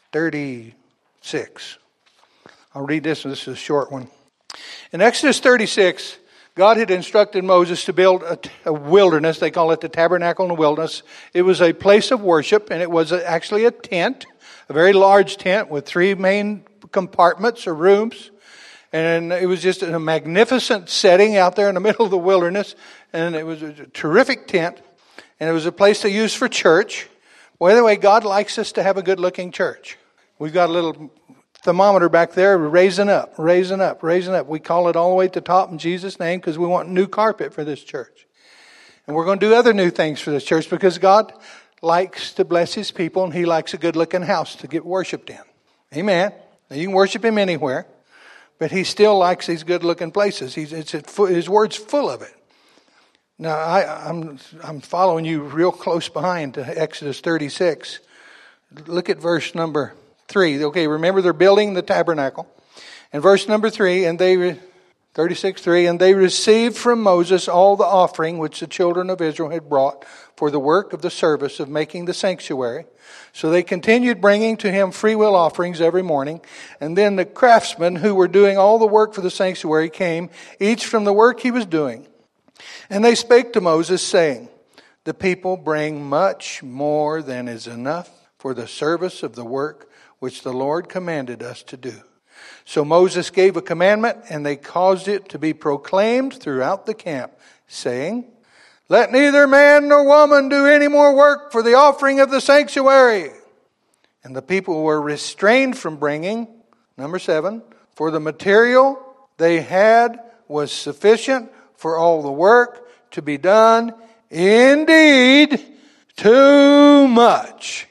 36. I'll read this one. This is a short one. In Exodus 36, God had instructed Moses to build a wilderness. They call it the tabernacle in the wilderness. It was a place of worship, and it was actually a tent, a very large tent with 3 main compartments or rooms. And it was just a magnificent setting out there in the middle of the wilderness. And it was a terrific tent. And it was a place they used for church. By the way, God likes us to have a good-looking church. We've got a little thermometer back there, raising up, raising up, raising up. We call it all the way to the top in Jesus' name because we want new carpet for this church. And we're going to do other new things for this church because God likes to bless His people and He likes a good-looking house to get worshiped in. Amen. Now, you can worship Him anywhere, but He still likes these good-looking places. His Word's full of it. Now, I'm following you real close behind to Exodus 36. Look at verse number 3. Okay, remember they're building the tabernacle. And verse number 3, and they 36:3, and they received from Moses all the offering which the children of Israel had brought for the work of the service of making the sanctuary. So they continued bringing to him freewill offerings every morning. And then the craftsmen who were doing all the work for the sanctuary came, each from the work he was doing. And they spake to Moses, saying, the people bring much more than is enough for the service of the work which the Lord commanded us to do. So Moses gave a commandment, and they caused it to be proclaimed throughout the camp, saying, let neither man nor woman do any more work for the offering of the sanctuary. And the people were restrained from bringing, number 7, for the material they had was sufficient for all the work to be done, indeed, too much.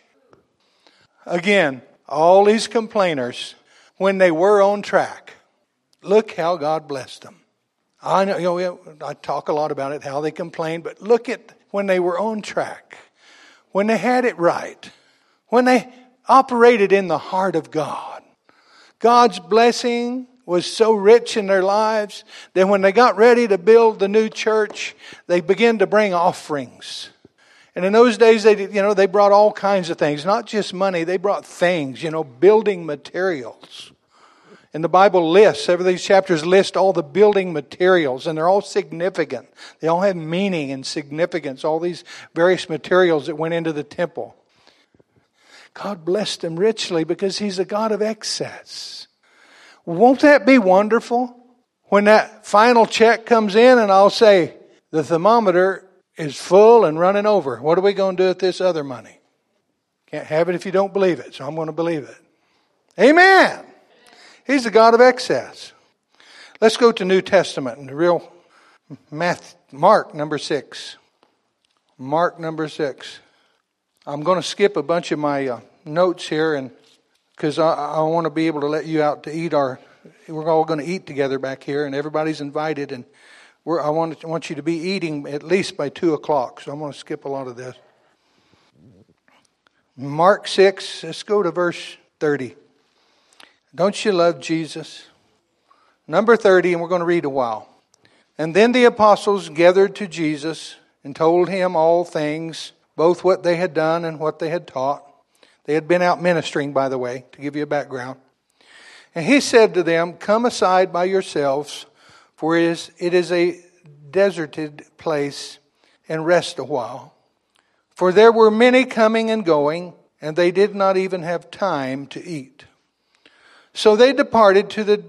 Again, all these complainers, when they were on track, look how God blessed them. I know, I talk a lot about it, how they complained, but look at when they were on track, when they had it right, when they operated in the heart of God. God's blessing was so rich in their lives that when they got ready to build the new church, they began to bring offerings. And in those days, they brought all kinds of things, not just money. They brought things, building materials. And the Bible lists, every these chapters list all the building materials, and they're all significant. They all have meaning and significance, all these various materials that went into the temple. God blessed them richly because He's a God of excess. Won't that be wonderful? When that final check comes in and I'll say, the thermometer is full and running over. What are we going to do with this other money? Can't have it if you don't believe it, so I'm going to believe it. Amen. He's the God of excess. Let's go to New Testament and the real Mark number 6. Mark number 6. I'm going to skip a bunch of my notes here, and because I want to be able to let you out to eat we're all going to eat together back here, and everybody's invited, and I want you to be eating at least by 2 o'clock, so I'm going to skip a lot of this. Mark 6, let's go to verse 30. Don't you love Jesus? Number 30, and we're going to read a while. And then the apostles gathered to Jesus and told him all things, both what they had done and what they had taught. They had been out ministering, by the way, to give you a background. And he said to them, come aside by yourselves, for it is a deserted place, and rest a while. For there were many coming and going, and they did not even have time to eat. So they departed to the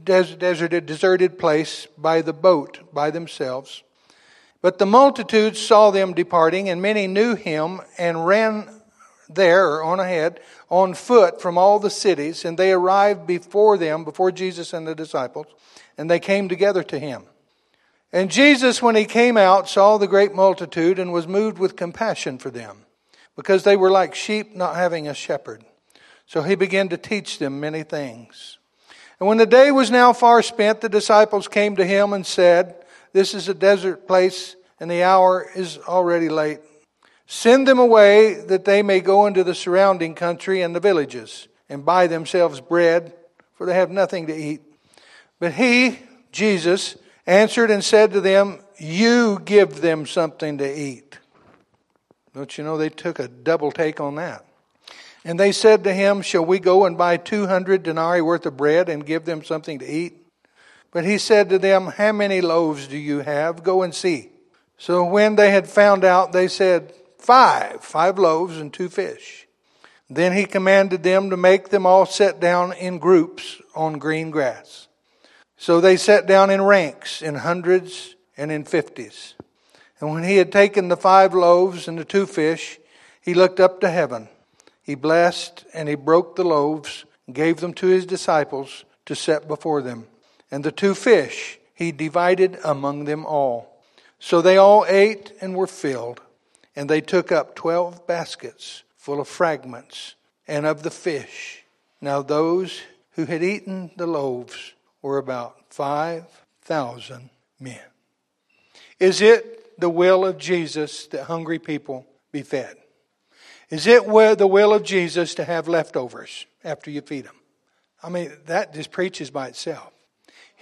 deserted place by the boat by themselves. But the multitude saw them departing, and many knew him and ran there or on ahead on foot from all the cities. And they arrived before Jesus and the disciples, and they came together to him. And Jesus, when he came out, saw the great multitude and was moved with compassion for them, because they were like sheep not having a shepherd. So he began to teach them many things. And when the day was now far spent, the disciples came to him and said, this is a desert place, and the hour is already late. Send them away that they may go into the surrounding country and the villages and buy themselves bread, for they have nothing to eat. But he, Jesus, answered and said to them, you give them something to eat. Don't you know they took a double take on that? And they said to him, shall we go and buy 200 denarii worth of bread and give them something to eat? But he said to them, how many loaves do you have? Go and see. So when they had found out, they said, 5 loaves and 2 fish. Then he commanded them to make them all sit down in groups on green grass. So they sat down in ranks, in hundreds and in 50s. And when he had taken the 5 loaves and the 2 fish, he looked up to heaven. He blessed and he broke the loaves and gave them to his disciples to set before them. And the 2 fish he divided among them all. So they all ate and were filled. And they took up 12 baskets full of fragments and of the fish. Now those who had eaten the loaves were about 5,000 men. Is it the will of Jesus that hungry people be fed? Is it the will of Jesus to have leftovers after you feed them? I mean, that just preaches by itself.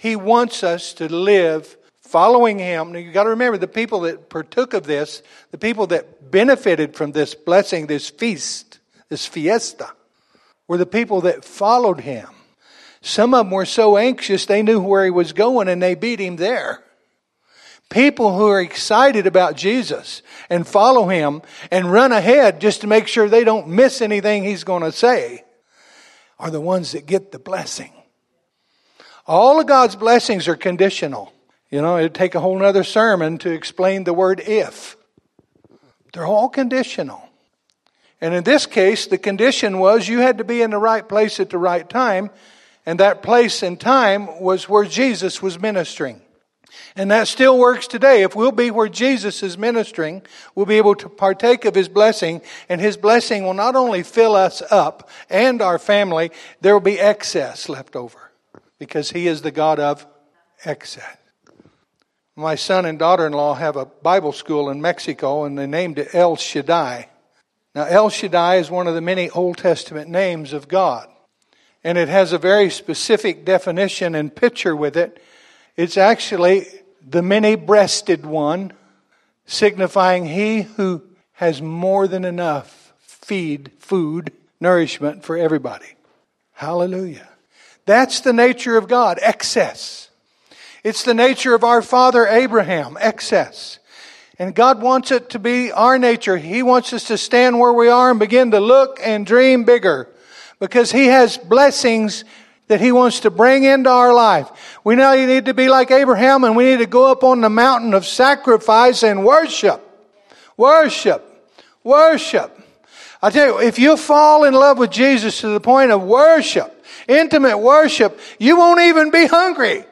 He wants us to live following Him. Now you've got to remember, the people that partook of this, the people that benefited from this blessing, this feast, this fiesta, were the people that followed Him. Some of them were so anxious they knew where He was going and they beat Him there. People who are excited about Jesus and follow Him and run ahead just to make sure they don't miss anything He's going to say are the ones that get the blessing. All of God's blessings are conditional. You know, it'd take a whole other sermon to explain the word if. They're all conditional. And in this case, the condition was you had to be in the right place at the right time. And that place and time was where Jesus was ministering. And that still works today. If we'll be where Jesus is ministering, we'll be able to partake of His blessing. And His blessing will not only fill us up and our family, there will be excess left over. Because He is the God of excess. My son and daughter-in-law have a Bible school in Mexico, and they named it El Shaddai. Now, El Shaddai is one of the many Old Testament names of God. And it has a very specific definition and picture with it. It's actually the many-breasted one, signifying He who has more than enough food, nourishment for everybody. Hallelujah. That's the nature of God, excess. It's the nature of our father Abraham, excess. And God wants it to be our nature. He wants us to stand where we are and begin to look and dream bigger. Because He has blessings that He wants to bring into our life. We now need to be like Abraham, and we need to go up on the mountain of sacrifice and worship. Worship. Worship. I tell you, if you fall in love with Jesus to the point of worship, intimate worship, you won't even be hungry.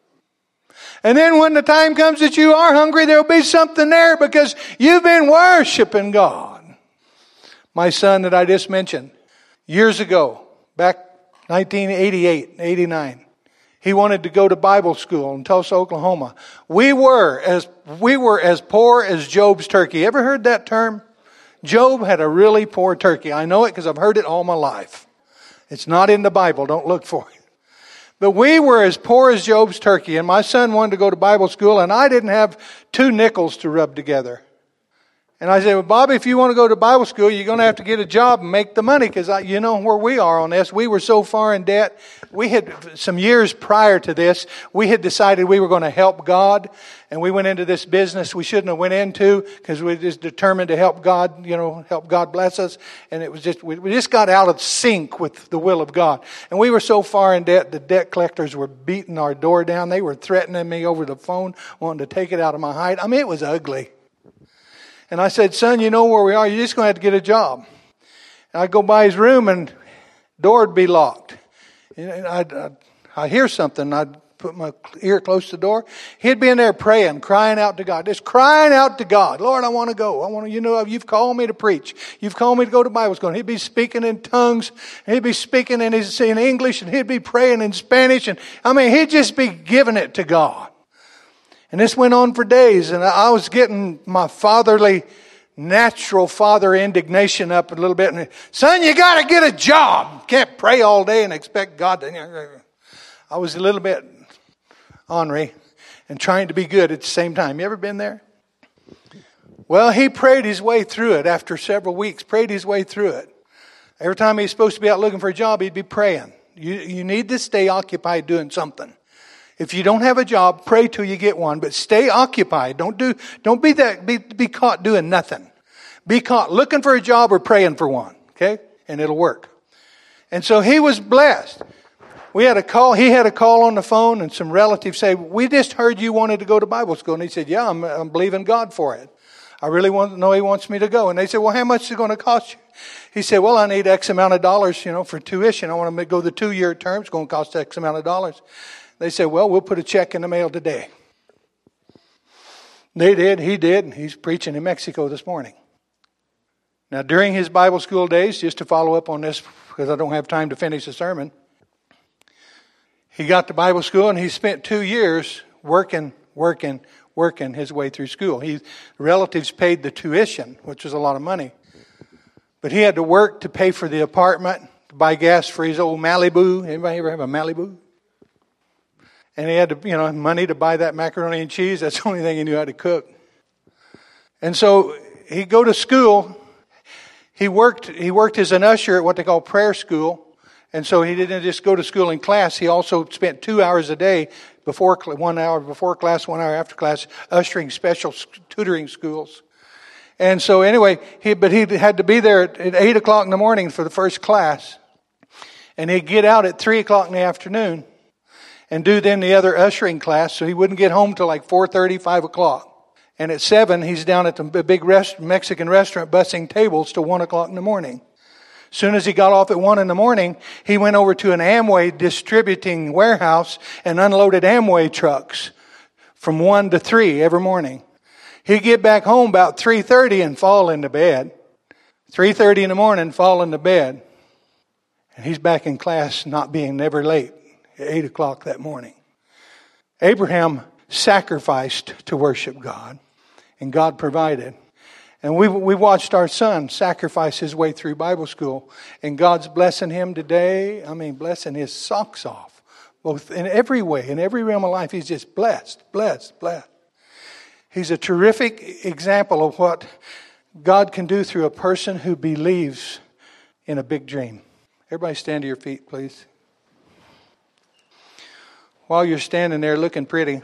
And then when the time comes that you are hungry, there'll be something there because you've been worshiping God. My son that I just mentioned, years ago, back 1988, 89, he wanted to go to Bible school in Tulsa, Oklahoma. We were as poor as Job's turkey. Ever heard that term? Job had a really poor turkey. I know it because I've heard it all my life. It's not in the Bible. Don't look for it. But we were as poor as Job's turkey, and my son wanted to go to Bible school, and I didn't have 2 nickels to rub together. And I said, well, Bobby, if you want to go to Bible school, you're going to have to get a job and make the money, because you know where we are on this. We were so far in debt. We had, some years prior to this, we had decided we were going to help God, and we went into this business we shouldn't have went into because we were just determined to help God, help God bless us. And it was just, we just got out of sync with the will of God. And we were so far in debt, the debt collectors were beating our door down. They were threatening me over the phone, wanting to take it out of my hide. I mean, it was ugly. And I said, son, you know where we are. You're just going to have to get a job. And I'd go by his room and door would be locked. And I'd hear something. I'd put my ear close to the door. He'd be in there praying, crying out to God. Just crying out to God. Lord, I want to go. You've called me to preach. You've called me to go to Bible school. And he'd be speaking in tongues. And he'd be speaking in English. And he'd be praying in Spanish. And he'd just be giving it to God. And this went on for days, and I was getting my fatherly, natural father indignation up a little bit. And, son, you got to get a job. Can't pray all day and expect God to... I was a little bit ornery and trying to be good at the same time. You ever been there? Well, he prayed his way through it after several weeks, prayed his way through it. Every time he's supposed to be out looking for a job, he'd be praying. You need to stay occupied doing something. If you don't have a job, pray till you get one, but stay occupied. Don't be caught doing nothing. Be caught looking for a job or praying for one, okay? And it'll work. And so he was blessed. He had a call on the phone, and some relatives say, we just heard you wanted to go to Bible school. And he said, yeah, I'm believing God for it. I really want to know He wants me to go. And they said, well, how much is it going to cost you? He said, well, I need X amount of dollars, for tuition. I want to go the 2-year term. It's going to cost X amount of dollars. They said, well, we'll put a check in the mail today. They did. He did. He's preaching in Mexico this morning. Now, during his Bible school days, just to follow up on this, because I don't have time to finish the sermon, he got to Bible school and he spent 2 years working his way through school. Relatives paid the tuition, which was a lot of money. But he had to work to pay for the apartment, to buy gas for his old Malibu. Anybody ever have a Malibu? And he had to, money to buy that macaroni and cheese. That's the only thing he knew how to cook. And so he'd go to school. He worked as an usher at what they call prayer school. And so he didn't just go to school in class. He also spent 2 hours a day, 1 hour before class, 1 hour after class, ushering special tutoring schools. And so anyway, he had to be there at 8 o'clock in the morning for the first class. And he'd get out at 3 o'clock in the afternoon and do then the other ushering class. So he wouldn't get home till like 4:30, 5 o'clock. And at 7, he's down at the big Mexican restaurant bussing tables till 1 o'clock in the morning. As soon as he got off at 1 in the morning, he went over to an Amway distributing warehouse and unloaded Amway trucks from 1 to 3 every morning. He'd get back home about 3:30 and fall into bed. 3:30 in the morning, fall into bed. And he's back in class, not being never late, at 8 o'clock that morning. Abraham sacrificed to worship God, and God provided. And we watched our son sacrifice his way through Bible school, and God's blessing him today. I mean, blessing his socks off, both in every way, in every realm of life. He's just blessed. He's a terrific example of what God can do through a person who believes in a big dream. Everybody stand to your feet, please. While you're standing there looking pretty,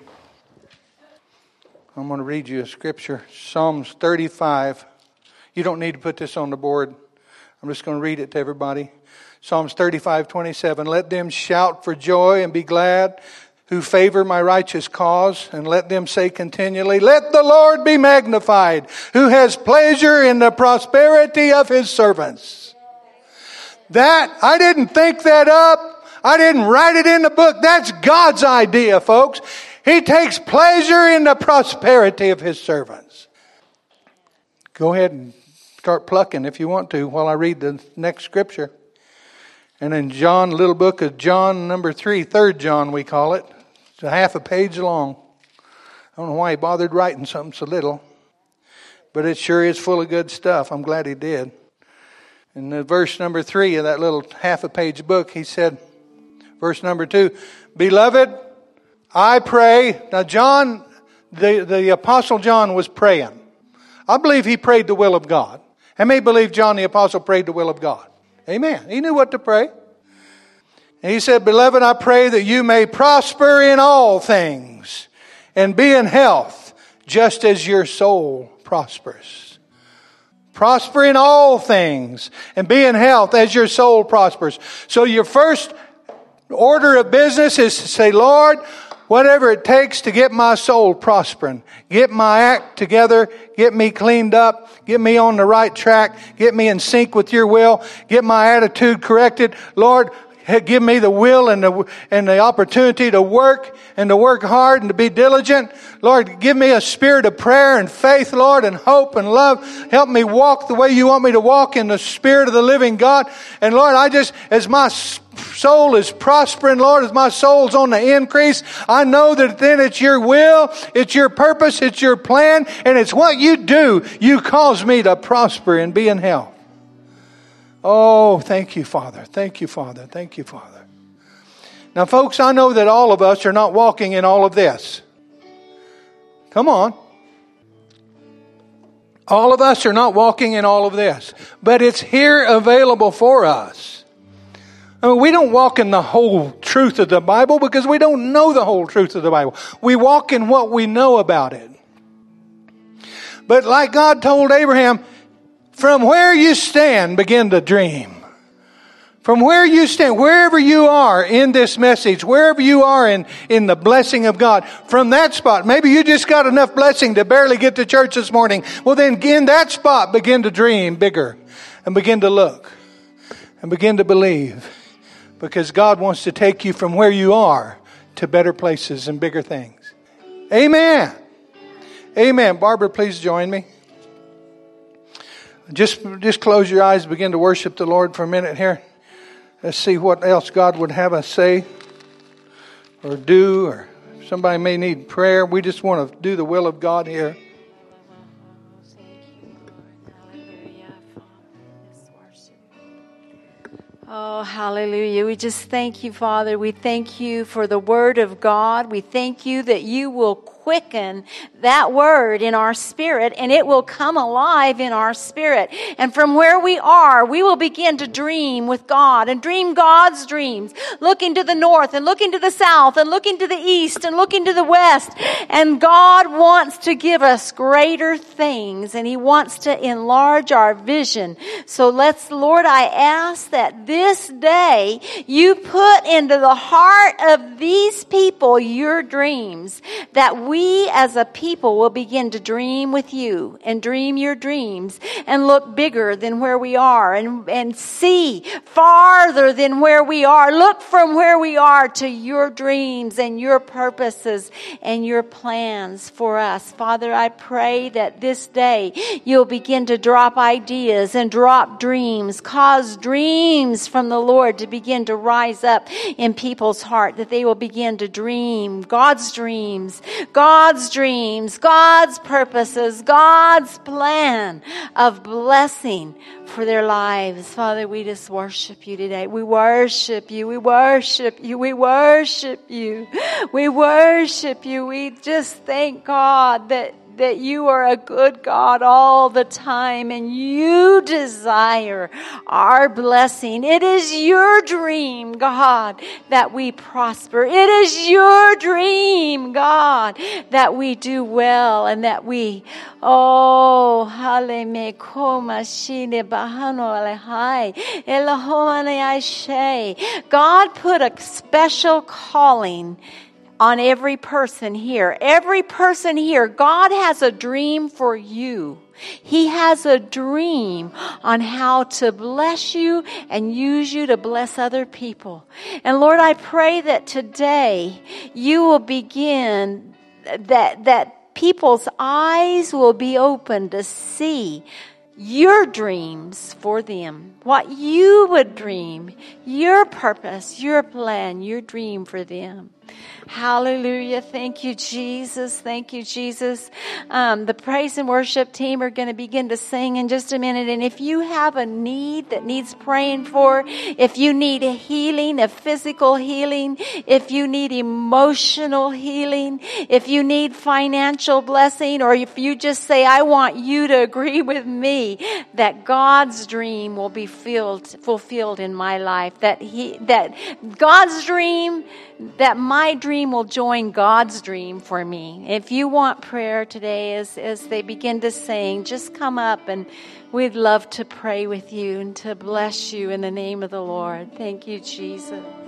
I'm going to read you a scripture. Psalms 35. You don't need to put this on the board. I'm just going to read it to everybody. Psalms 35:27. Let them shout for joy and be glad who favor my righteous cause, and let them say continually, let the Lord be magnified, who has pleasure in the prosperity of his servants. That, I didn't think that up. I didn't write it in the book. That's God's idea, folks. He takes pleasure in the prosperity of his servants. Go ahead and start plucking if you want to while I read the next scripture. And in John, little book of John, number 3, 3 John we call it. It's a half a page long. I don't know why he bothered writing something so little. But it sure is full of good stuff. I'm glad he did. In the verse number 3 of that little half a page book, he said, verse number 2, Beloved, I pray. Now John, the Apostle John was praying. I believe he prayed the will of God. How many believe John the Apostle prayed the will of God? Amen. He knew what to pray. And he said, Beloved, I pray that you may prosper in all things and be in health just as your soul prospers. Prosper in all things and be in health as your soul prospers. So your first order of business is to say, Lord, whatever it takes to get my soul prospering, get my act together, get me cleaned up, get me on the right track, get me in sync with your will, get my attitude corrected. Lord, give me the will and the opportunity to work and to work hard and to be diligent. Lord, give me a spirit of prayer and faith, Lord, and hope and love. Help me walk the way you want me to walk in the spirit of the living God. And Lord, as my soul is prospering, Lord, as my soul's on the increase, I know that then it's your will, it's your purpose, it's your plan, and it's what you do. You cause me to prosper and be in health. Oh, thank you, Father. Thank you, Father. Thank you, Father. Now, folks, I know that all of us are not walking in all of this. Come on. All of us are not walking in all of this. But it's here available for us. I mean, we don't walk in the whole truth of the Bible because we don't know the whole truth of the Bible. We walk in what we know about it. But like God told Abraham, from where you stand, begin to dream. From where you stand, wherever you are in this message, wherever you are in the blessing of God, from that spot, maybe you just got enough blessing to barely get to church this morning. Well, then in that spot, begin to dream bigger and begin to look and begin to believe. Because God wants to take you from where you are to better places and bigger things. Amen. Amen. Barbara, please join me. Just close your eyes, begin to worship the Lord for a minute here. Let's see what else God would have us say or do, or somebody may need prayer. We just want to do the will of God here. Oh, Oh, hallelujah. We just thank you, Father. We thank you for the word of God. We thank you that you will quicken that word in our spirit and it will come alive in our spirit. And from where we are, we will begin to dream with God and dream God's dreams. Look into the north and look into the south and look into the east and look into the west. And God wants to give us greater things and He wants to enlarge our vision. So Lord, I ask that this day you put into the heart of these people your dreams, that we as a people will begin to dream with you and dream your dreams and look bigger than where we are and see farther than where we are. Look from where we are to your dreams and your purposes and your plans for us. Father, I pray that this day you'll begin to drop ideas and drop dreams, cause dreams from the Lord to begin to rise up in people's heart, that they will begin to dream God's dreams, God's dreams, God's purposes, God's plan of blessing for their lives. Father, we just worship you today. We worship you. We worship you. We worship you. We worship you. We just thank God that you are a good God all the time and you desire our blessing. It is your dream, God, that we prosper. It is your dream, God, that we do well and that we, God put a special calling on every person here. Every person here, God has a dream for you. He has a dream on how to bless you and use you to bless other people. And Lord, I pray that today you will begin, that people's eyes will be open to see your dreams for them, what you would dream, your purpose, your plan, your dream for them. Hallelujah. Thank you, Jesus. Thank you, Jesus. The praise and worship team are going to begin to sing in just a minute. And if you have a need that needs praying for, if you need a healing, a physical healing, if you need emotional healing, if you need financial blessing, or if you just say, I want you to agree with me that God's dream will be fulfilled in my life, that God's dream, that my dream will join God's dream for me. If you want prayer today as they begin to sing, just come up and we'd love to pray with you and to bless you in the name of the Lord. Thank you, Jesus.